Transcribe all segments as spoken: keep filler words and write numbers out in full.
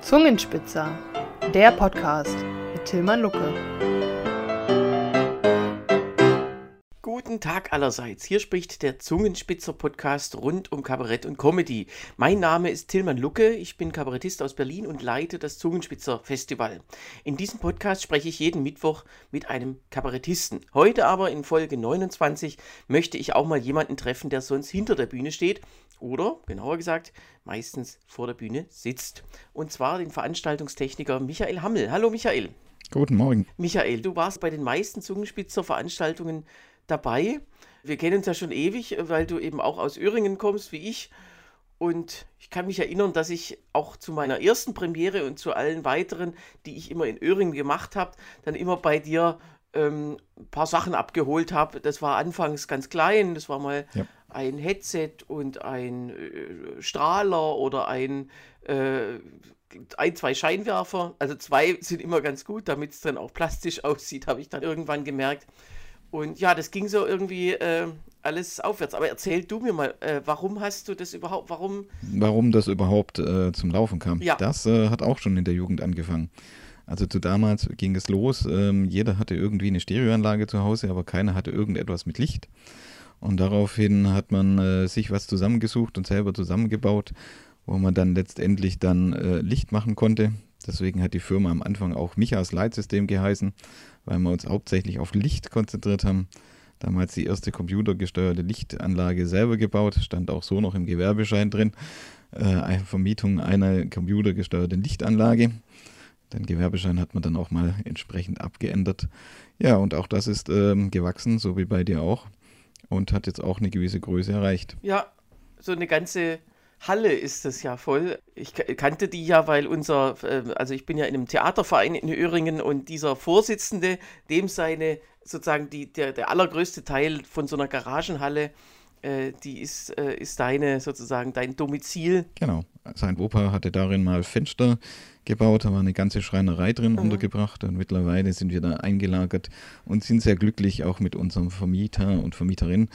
Zungenspitzer, der Podcast mit Tilman Lucke. Guten Tag allerseits, hier spricht der Zungenspitzer-Podcast rund um Kabarett und Comedy. Mein Name ist Tilman Lucke, ich bin Kabarettist aus Berlin und leite das Zungenspitzer-Festival. In diesem Podcast spreche ich jeden Mittwoch mit einem Kabarettisten. Heute aber in Folge neunundzwanzig möchte ich auch mal jemanden treffen, der sonst hinter der Bühne steht oder, genauer gesagt, meistens vor der Bühne sitzt. Und zwar den Veranstaltungstechniker Michael Hammel. Hallo Michael. Guten Morgen. Michael, du warst bei den meisten Zungenspitzer-Veranstaltungen dabei. Wir kennen uns ja schon ewig, weil du eben auch aus Öhringen kommst, wie ich. Und ich kann mich erinnern, dass ich auch zu meiner ersten Premiere und zu allen weiteren, die ich immer in Öhringen gemacht habe, dann immer bei dir ähm, ein paar Sachen abgeholt habe. Das war anfangs ganz klein, das war mal ja. ein Headset und ein äh, Strahler oder ein, äh, ein, zwei Scheinwerfer. Also zwei sind immer ganz gut, damit es dann auch plastisch aussieht, habe ich dann irgendwann gemerkt. Und ja, das ging so irgendwie äh, alles aufwärts. Aber erzähl du mir mal, äh, warum hast du das überhaupt, warum... Warum das überhaupt äh, zum Laufen kam? Ja. Das äh, hat auch schon in der Jugend angefangen. Also zu damals ging es los, ähm, jeder hatte irgendwie eine Stereoanlage zu Hause, aber keiner hatte irgendetwas mit Licht. Und daraufhin hat man äh, sich was zusammengesucht und selber zusammengebaut, wo man dann letztendlich dann äh, Licht machen konnte. Deswegen hat die Firma am Anfang auch Michas Leitsystem geheißen, weil wir uns hauptsächlich auf Licht konzentriert haben. Damals die erste computergesteuerte Lichtanlage selber gebaut, stand auch so noch im Gewerbeschein drin. Äh, eine Vermietung einer computergesteuerten Lichtanlage. Den Gewerbeschein hat man dann auch mal entsprechend abgeändert. Ja, und auch das ist ähm, gewachsen, so wie bei dir auch. Und hat jetzt auch eine gewisse Größe erreicht. Ja, so eine ganze Halle ist das ja voll. Ich kannte die ja, weil unser, also ich bin ja in einem Theaterverein in Öhringen und dieser Vorsitzende, dem seine, sozusagen die, der, der allergrößte Teil von so einer Garagenhalle, äh, die ist, äh, ist deine, sozusagen dein Domizil. Genau, sein Opa hatte darin mal Fenster gebaut, da war eine ganze Schreinerei drin mhm. untergebracht und mittlerweile sind wir da eingelagert und sind sehr glücklich auch mit unserem Vermieter und Vermieterin.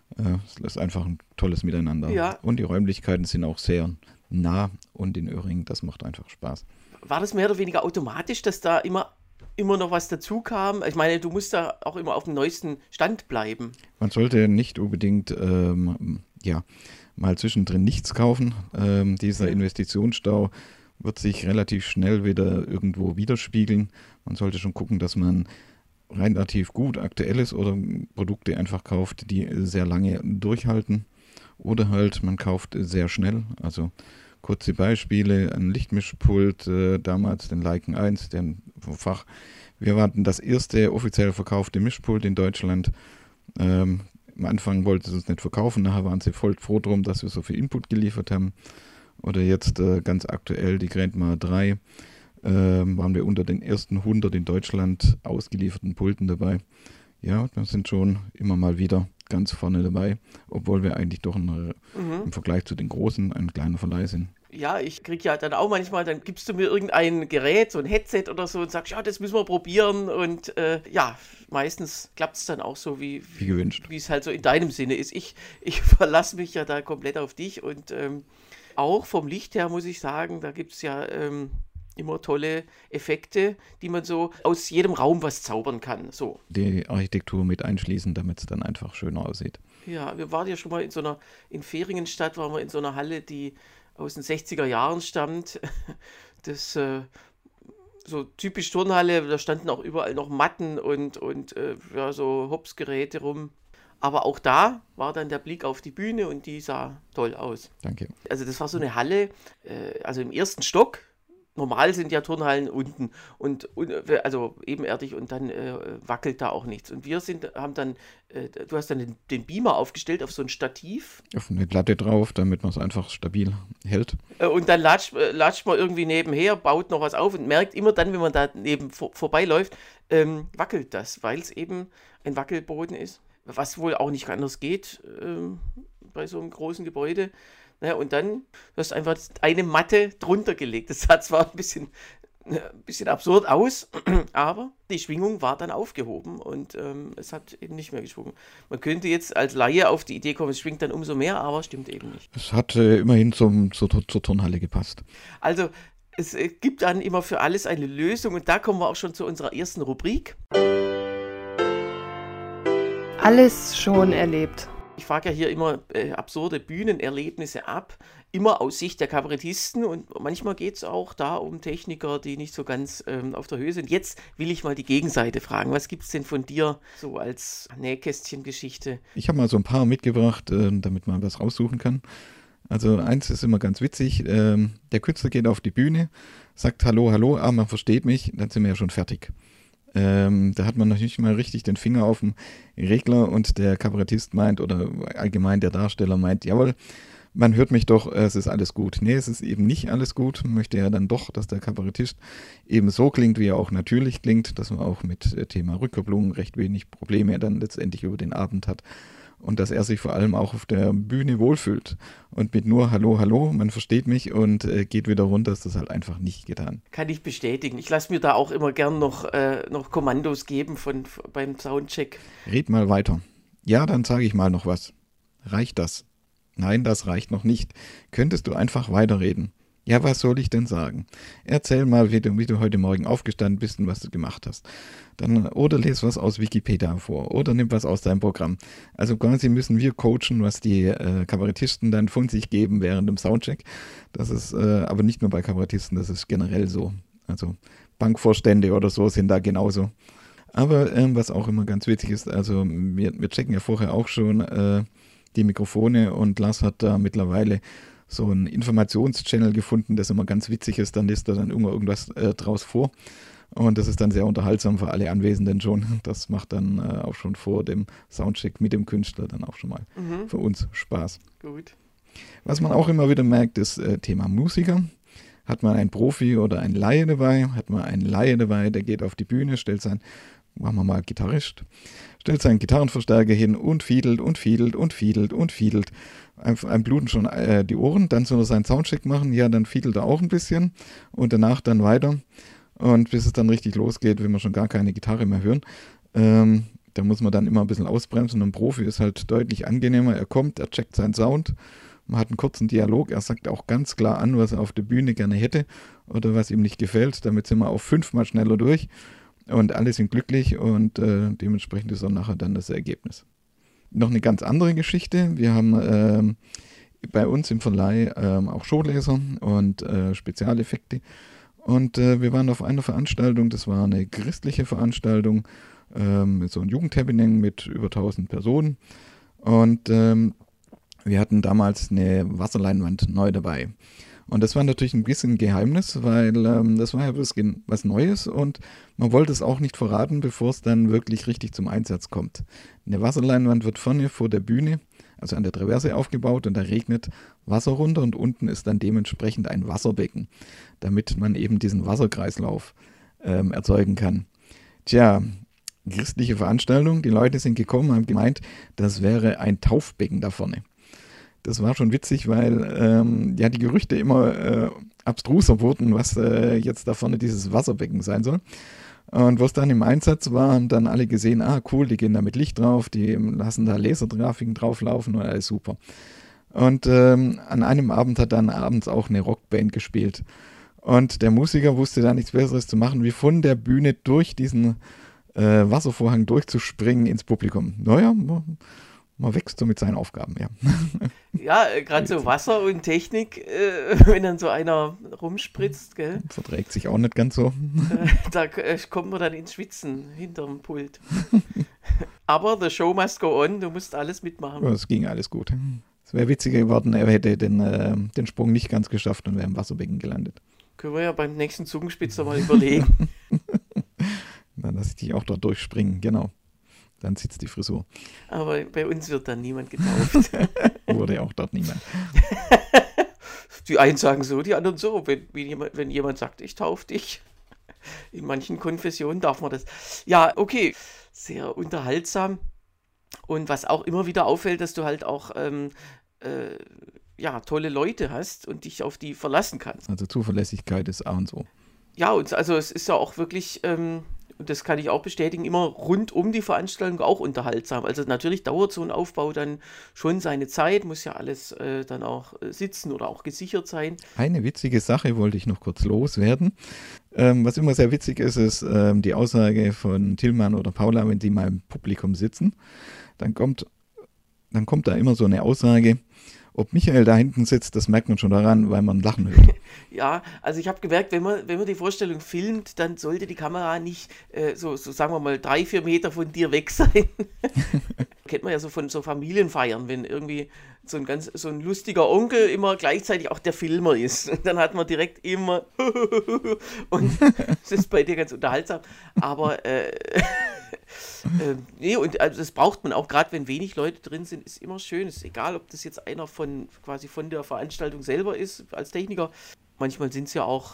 Es ist einfach ein tolles Miteinander. Ja. Und die Räumlichkeiten sind auch sehr nah und in Öhringen, das macht einfach Spaß. War das mehr oder weniger automatisch, dass da immer, immer noch was dazu kam? Ich meine, du musst da auch immer auf dem neuesten Stand bleiben. Man sollte nicht unbedingt ähm, ja, mal zwischendrin nichts kaufen. Ähm, dieser okay. Investitionsstau wird sich relativ schnell wieder irgendwo widerspiegeln. Man sollte schon gucken, dass man relativ gut aktuell ist oder Produkte einfach kauft, die sehr lange durchhalten oder halt man kauft sehr schnell, also kurze Beispiele, ein Lichtmischpult, äh, damals den Lycan eins, den Fach, wir waren das erste offiziell verkaufte Mischpult in Deutschland, ähm, am Anfang wollten sie es nicht verkaufen, nachher waren sie voll froh drum, dass wir so viel Input geliefert haben oder jetzt äh, ganz aktuell die Grandma drei, Ähm, waren wir unter den ersten hundert in Deutschland ausgelieferten Pulten dabei. Ja, wir sind schon immer mal wieder ganz vorne dabei, obwohl wir eigentlich doch ein, mhm. im Vergleich zu den Großen ein kleiner Verleih sind. Ja, ich kriege ja dann auch manchmal, dann gibst du mir irgendein Gerät, so ein Headset oder so und sagst, ja, das müssen wir probieren und äh, ja, meistens klappt es dann auch so, wie, wie gewünscht, wie es halt so in deinem Sinne ist. Ich, ich verlasse mich ja da komplett auf dich und ähm, auch vom Licht her muss ich sagen, da gibt es ja ähm, immer tolle Effekte, die man so aus jedem Raum was zaubern kann. So. Die Architektur mit einschließen, damit es dann einfach schöner aussieht. Ja, wir waren ja schon mal in so einer, in Fehringenstadt waren wir in so einer Halle, die aus den sechziger Jahren stammt. Das äh, so typisch Turnhalle, da standen auch überall noch Matten und, und äh, ja, so Hopsgeräte rum. Aber auch da war dann der Blick auf die Bühne und die sah toll aus. Danke. Also das war so eine Halle, äh, also im ersten Stock. Normal sind ja Turnhallen unten und, und also ebenerdig und dann äh, wackelt da auch nichts. Und wir sind, haben dann, äh, du hast dann den, den Beamer aufgestellt auf so ein Stativ. Auf eine Platte drauf, damit man es einfach stabil hält. Äh, und dann latscht, äh, latscht man irgendwie nebenher, baut noch was auf und merkt immer dann, wenn man da neben vor, vorbeiläuft, ähm, wackelt das, weil es eben ein Wackelboden ist. Was wohl auch nicht anders geht ähm, bei so einem großen Gebäude. Naja, und dann du hast einfach eine Matte drunter gelegt. Das sah zwar ein bisschen, ein bisschen absurd aus, aber die Schwingung war dann aufgehoben und ähm, es hat eben nicht mehr geschwungen. Man könnte jetzt als Laie auf die Idee kommen, es schwingt dann umso mehr, aber stimmt eben nicht. Es hat äh, immerhin zum, zur, zur Turnhalle gepasst. Also Es äh, gibt dann immer für alles eine Lösung und da kommen wir auch schon zu unserer ersten Rubrik. Alles schon erlebt. Ich frage ja hier immer äh, absurde Bühnenerlebnisse ab, immer aus Sicht der Kabarettisten und manchmal geht es auch da um Techniker, die nicht so ganz ähm, auf der Höhe sind. Jetzt will ich mal die Gegenseite fragen. Was gibt es denn von dir so als Nähkästchen-Geschichte? Ich habe mal so ein paar mitgebracht, äh, damit man was raussuchen kann. Also eins ist immer ganz witzig, ähm, der Künstler geht auf die Bühne, sagt Hallo, hallo, ah, man versteht mich, dann sind wir ja schon fertig. Ähm, da hat man noch nicht mal richtig den Finger auf dem Regler und der Kabarettist meint oder allgemein der Darsteller meint, jawohl, man hört mich doch, es ist alles gut. Nee, es ist eben nicht alles gut. Man möchte ja dann doch, dass der Kabarettist eben so klingt, wie er auch natürlich klingt, dass man auch mit äh, Thema Rückkopplung recht wenig Probleme dann letztendlich über den Abend hat. Und dass er sich vor allem auch auf der Bühne wohlfühlt. Und mit nur Hallo, Hallo, man versteht mich und äh, geht wieder runter, ist das halt einfach nicht getan. Kann ich bestätigen. Ich lasse mir da auch immer gern noch, äh, noch Kommandos geben von, beim Soundcheck. Red mal weiter. Ja, dann sage ich mal noch was. Reicht das? Nein, das reicht noch nicht. Könntest du einfach weiterreden? Ja, was soll ich denn sagen? Erzähl mal, wie du, wie du heute Morgen aufgestanden bist und was du gemacht hast. Dann, oder lese was aus Wikipedia vor oder nimm was aus deinem Programm. Also quasi müssen wir coachen, was die äh, Kabarettisten dann von sich geben während dem Soundcheck. Das ist äh, aber nicht nur bei Kabarettisten, das ist generell so. Also Bankvorstände oder so sind da genauso. Aber ähm, was auch immer ganz witzig ist, also wir, wir checken ja vorher auch schon äh, die Mikrofone und Lars hat da mittlerweile so einen Informationschannel gefunden, das immer ganz witzig ist, dann liest er dann immer irgendwas äh, draus vor und das ist dann sehr unterhaltsam für alle Anwesenden schon. Das macht dann äh, auch schon vor dem Soundcheck mit dem Künstler dann auch schon mal mhm. für uns Spaß. Gut. Was man auch immer wieder merkt, ist äh, Thema Musiker. Hat man einen Profi oder einen Laie dabei, hat man einen Laie dabei, der geht auf die Bühne, stellt sein, machen wir mal Gitarrist, stellt seinen Gitarrenverstärker hin und fiedelt und fiedelt und fiedelt und fiedelt. Einem bluten schon äh, die Ohren, dann soll er seinen Soundcheck machen, ja, dann fiedelt er auch ein bisschen und danach dann weiter. Und bis es dann richtig losgeht, will man schon gar keine Gitarre mehr hören. Ähm, da muss man dann immer ein bisschen ausbremsen. Ein Profi ist halt deutlich angenehmer. Er kommt, er checkt seinen Sound, man hat einen kurzen Dialog, er sagt auch ganz klar an, was er auf der Bühne gerne hätte oder was ihm nicht gefällt. Damit sind wir auch fünfmal schneller durch und alle sind glücklich und äh, dementsprechend ist auch nachher dann das Ergebnis. Noch eine ganz andere Geschichte. Wir haben ähm, bei uns im Verleih ähm, auch Showlaser und äh, Spezialeffekte. Und äh, wir waren auf einer Veranstaltung, das war eine christliche Veranstaltung, ähm, mit so einem Jugendhappening mit über tausend Personen. Und ähm, wir hatten damals eine Wasserleinwand neu dabei. Und das war natürlich ein bisschen ein Geheimnis, weil ähm, das war ja was, was Neues und man wollte es auch nicht verraten, bevor es dann wirklich richtig zum Einsatz kommt. Eine Wasserleinwand wird vorne vor der Bühne, also an der Traverse aufgebaut und da regnet Wasser runter und unten ist dann dementsprechend ein Wasserbecken, damit man eben diesen Wasserkreislauf ähm, erzeugen kann. Tja, christliche Veranstaltung, die Leute sind gekommen, haben gemeint, das wäre ein Taufbecken da vorne. Das war schon witzig, weil ähm, ja die Gerüchte immer äh, abstruser wurden, was äh, jetzt da vorne dieses Wasserbecken sein soll. Und was dann im Einsatz war, haben dann alle gesehen, ah cool, die gehen da mit Licht drauf, die lassen da Lasergrafiken drauflaufen und alles super. Und ähm, an einem Abend hat dann abends auch eine Rockband gespielt. Und der Musiker wusste da nichts Besseres zu machen, wie von der Bühne durch diesen äh, Wasservorhang durchzuspringen ins Publikum. Naja, man wächst so mit seinen Aufgaben, ja. Ja, äh, gerade so Wasser und Technik, äh, wenn dann so einer rumspritzt, gell? Verträgt sich auch nicht ganz so. Äh, da äh, kommt man dann ins Schwitzen hinterm Pult. Aber the show must go on, du musst alles mitmachen. Ja, es ging alles gut. Es wäre witziger geworden, er hätte den, äh, den Sprung nicht ganz geschafft und wäre im Wasserbecken gelandet. Können wir ja beim nächsten Zungenspitzer mal überlegen. Dann lasse ich dich auch dort durchspringen, genau. Dann sitzt die Frisur. Aber bei uns wird dann niemand getauft. Wurde auch dort niemand. Die einen sagen so, die anderen so. Wenn, wenn, jemand, wenn jemand sagt, ich taufe dich. In manchen Konfessionen darf man das. Ja, okay. Sehr unterhaltsam. Und was auch immer wieder auffällt, dass du halt auch ähm, äh, ja, tolle Leute hast und dich auf die verlassen kannst. Also Zuverlässigkeit ist A und O. Ja, und also es ist ja auch wirklich... Ähm, und das kann ich auch bestätigen, immer rund um die Veranstaltung auch unterhaltsam. Also natürlich dauert so ein Aufbau dann schon seine Zeit, muss ja alles äh, dann auch äh, sitzen oder auch gesichert sein. Eine witzige Sache wollte ich noch kurz loswerden. Ähm, was immer sehr witzig ist, ist ähm, die Aussage von Tillmann oder Paula, wenn die mal im Publikum sitzen, dann kommt, dann kommt da immer so eine Aussage, ob Michael da hinten sitzt, das merkt man schon daran, weil man Lachen hört. Ja, also ich habe gemerkt, wenn man, wenn man die Vorstellung filmt, dann sollte die Kamera nicht äh, so, so, sagen wir mal, drei, vier Meter von dir weg sein. Kennt man ja so von so Familienfeiern, wenn irgendwie so ein ganz so ein lustiger Onkel immer gleichzeitig auch der Filmer ist. Und dann hat man direkt immer und das ist bei dir ganz unterhaltsam. Aber äh, äh, nee, und also das braucht man auch, gerade wenn wenig Leute drin sind, ist immer schön. Ist egal, ob das jetzt einer von quasi von der Veranstaltung selber ist, als Techniker. Manchmal sind es ja auch,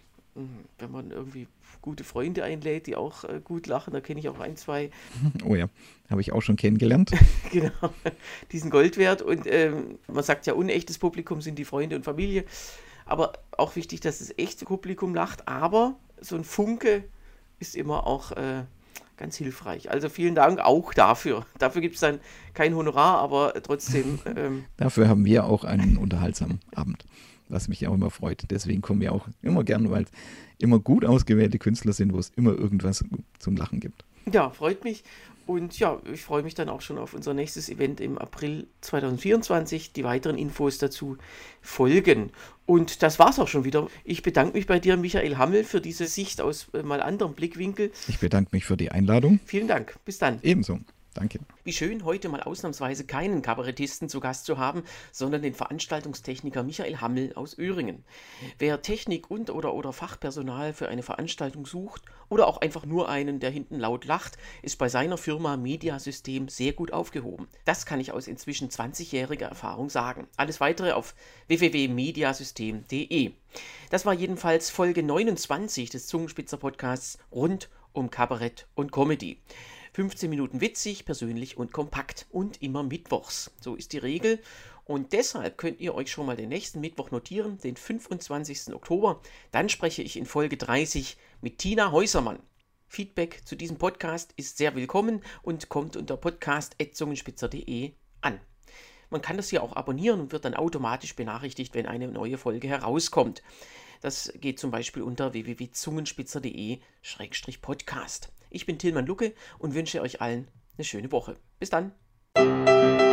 wenn man irgendwie gute Freunde einlädt, die auch äh, gut lachen, da kenne ich auch ein, zwei. Oh ja, habe ich auch schon kennengelernt. Genau, die sind Gold wert und ähm, man sagt ja, unechtes Publikum sind die Freunde und Familie, aber auch wichtig, dass das echte Publikum lacht, aber so ein Funke ist immer auch äh, ganz hilfreich. Also vielen Dank auch dafür. Dafür gibt es dann kein Honorar, aber trotzdem. Ähm, Dafür haben wir auch einen unterhaltsamen Abend, was mich auch immer freut. Deswegen kommen wir auch immer gern, weil es immer gut ausgewählte Künstler sind, wo es immer irgendwas zum Lachen gibt. Ja, freut mich. Und ja, ich freue mich dann auch schon auf unser nächstes Event im April zwanzig vierundzwanzig. Die weiteren Infos dazu folgen. Und das war's auch schon wieder. Ich bedanke mich bei dir, Michael Hammel, für diese Sicht aus äh, mal anderem Blickwinkel. Ich bedanke mich für die Einladung. Vielen Dank. Bis dann. Ebenso. Danke. Wie schön, heute mal ausnahmsweise keinen Kabarettisten zu Gast zu haben, sondern den Veranstaltungstechniker Michael Hammel aus Öhringen. Wer Technik und oder oder Fachpersonal für eine Veranstaltung sucht oder auch einfach nur einen, der hinten laut lacht, ist bei seiner Firma Mediasystem sehr gut aufgehoben. Das kann ich aus inzwischen zwanzigjähriger Erfahrung sagen. Alles weitere auf w w w punkt mediasystem punkt d e. Das war jedenfalls Folge neunundzwanzig des Zungenspitzer-Podcasts rund um Kabarett und Comedy. fünfzehn Minuten witzig, persönlich und kompakt und immer mittwochs. So ist die Regel und deshalb könnt ihr euch schon mal den nächsten Mittwoch notieren, den fünfundzwanzigsten Oktober. Dann spreche ich in Folge dreißig mit Tina Häusermann. Feedback zu diesem Podcast ist sehr willkommen und kommt unter podcast at zungenspitzer punkt d e an. Man kann das hier auch abonnieren und wird dann automatisch benachrichtigt, wenn eine neue Folge herauskommt. Das geht zum Beispiel unter w w w punkt zungenspitzer punkt d e Schrägstrich Podcast. Ich bin Tillmann Lucke und wünsche euch allen eine schöne Woche. Bis dann.